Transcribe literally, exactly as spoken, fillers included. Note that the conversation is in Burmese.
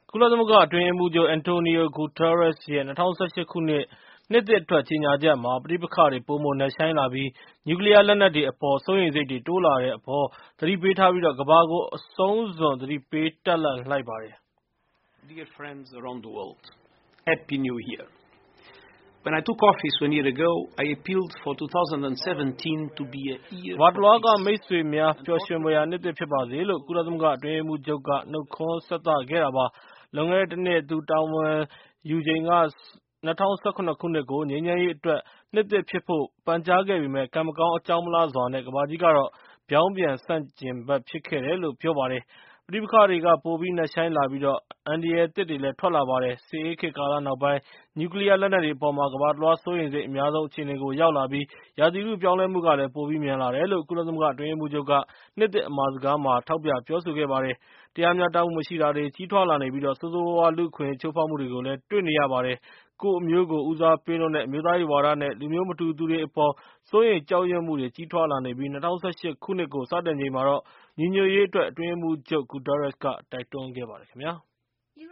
ကုလသမဂ္ဂအတွင်းရေးမှူးချုပ် Antonio Guterres ရဲ့ ၂၀၁၈ ခုနှစ် နှစ်သစ်အတွက် ကြေညာချက်မှာ ပဋိပက္ခတွေ ပိုမိုနက်ရှိုင်းလာပြီး နျူကလီးယားလက်နက်တွေအပေါ် စိုးရိမ်စိတ်တွေ တိုးလာတဲ့အပေါ် သတိပေးထားပြီး ကမ္ဘာကို အဆုံးစွန် သတိပေးတပ်လှန့်လိုက်ပါတယ်။ Dear friends around the world, Happy New Year. When I took office one year ago, I appealed for twenty seventeen to be a year ကမ္ဘာတ for လွှားက peace. မိတ်ဆွေများ ပျော်ရွှင်ဖွယ်ရာနှစ်သစ်ဖြစ်ပါစေလို့ ကုလသမဂ္ဂအတွင်းရေးမှူးချုပ်က နှုတ်ခွန်းဆက်သခဲ့တာပါ။ လွန်ခဲ့တဲ့တနှစ် သူတာဝန်ယူချိန်က ၂၀၁၇ ခုနှစ်ကို ငြိမ်းချမ်းရေးအတွက် နှစ်သစ်ဖြစ်ဖို့ ပန်ကြားခဲ့ပေမယ့် ကံမကောင်းအကြောင်းမလှစွာနဲ့ ကမ္ဘာကြီးကတော့ ပြောင်းပြန်ဆန့်ကျင်ဘက် ဖြစ်ခဲ့တယ်လို့ ပြောပါတယ်။ ပဋိပက္ခတွေက ပိုပြီးနက်ရှိုင်းလာပြီး အန္တရာယ်သစ်တွေလည်း ထွက်လာပါတယ်။ စစ်အေးခေတ်ကာလနောက်ပိုင်း နျူကလီးယားလက်နက်တွေအပေါ် ကမ္ဘာတလွှား စိုးရိမ်စိတ်အများဆုံး အခြေအနေကို ရောက်လာပြီး ရာသီဥတုပြောင်းလဲမှုကလည်း ပိုပြီးမြန်လာတယ်လို့ ကုလသမဂ္ဂအတွင်းရေးမှူးချုပ်က နှစ်သစ်အမှာစကားမှာ ထောက်ပြပြောဆိုခဲ့ပါတယ်။ တရားမျှတမှုမရှိတာတွေ ကြီးထွားလာနေပြီး ဆိုးဆိုးရွားရွား လူ့အခွင့်အရေး ချိုးဖောက်မှုတွေကိုလည်း တွေ့နေရပါတယ်။ ကိုယ့်အမျိုးကို ဦးစားပေးလွန်းတဲ့ အမျိုးသားရေးဝါဒနဲ့ လူမျိုးမတူသူတွေအပေါ် စိုးရိမ်ကြောက်ရွံ့မှုတွေ ကြီးထွားလာနေပြီး ၂၀၁၈ ခုနှစ်ကို စတင်ချိန်မှာတော့ ညီညွတ်ရေးအတွက် အတွင်းရေးမှူးချုပ် Guterres က တိုက်တွန်းခဲ့ပါတယ်ခင်ဗျာ။